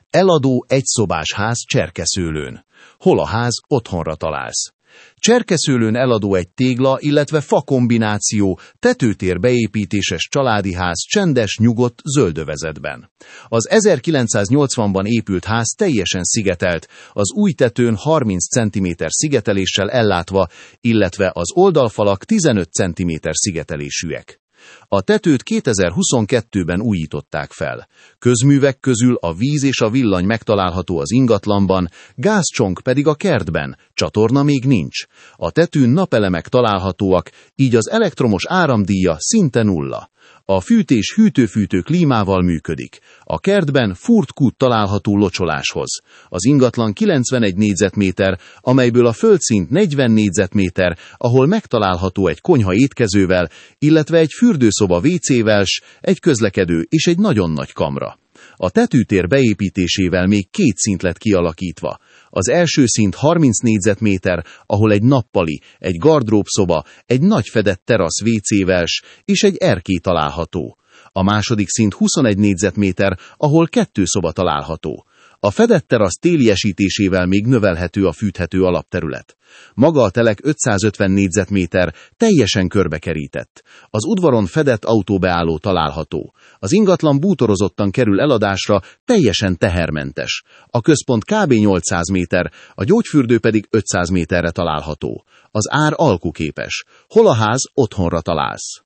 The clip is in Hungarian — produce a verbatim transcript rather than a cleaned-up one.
Eladó egyszobás ház Cserkeszőlőn. Hol a ház, otthonra találsz. Cserkeszőlőn eladó egy tégla, illetve fa kombináció, tetőtér beépítéses családi ház csendes, nyugodt zöldövezetben. Az ezerkilencszáznyolcvanban épült ház teljesen szigetelt, az új tetőn harminc centiméter szigeteléssel ellátva, illetve az oldalfalak tizenöt centiméter szigetelésűek. A tetőt kétezer-huszonkettőben újították fel. Közművek közül a víz és a villany megtalálható az ingatlanban, gázcsonk pedig a kertben, csatorna még nincs. A tetőn napelemek találhatóak, így az elektromos áramdíja szinte nulla. A fűtés hűtő-fűtő klímával működik. A kertben furt-kút található locsoláshoz. Az ingatlan kilencvenegy négyzetméter, amelyből a földszint negyven négyzetméter, ahol megtalálható egy konyha étkezővel, illetve egy fürdőszoba vécével, egy közlekedő és egy nagyon nagy kamra. A tetőtér beépítésével még két szint lett kialakítva. Az első szint harminc négyzetméter, ahol egy nappali, egy gardróbszoba, egy nagy fedett terasz vécével és egy erkély található. A második szint huszonegy négyzetméter, ahol kettő szoba található. A fedett terasz téliesítésével még növelhető a fűthető alapterület. Maga a telek ötszázötven négyzetméter, teljesen körbekerített. Az udvaron fedett autóbeálló található. Az ingatlan bútorozottan kerül eladásra, teljesen tehermentes. A központ kb. nyolcszáz méter, a gyógyfürdő pedig ötszáz méterre található. Az ár alkuképes. Hol a ház, otthonra találsz.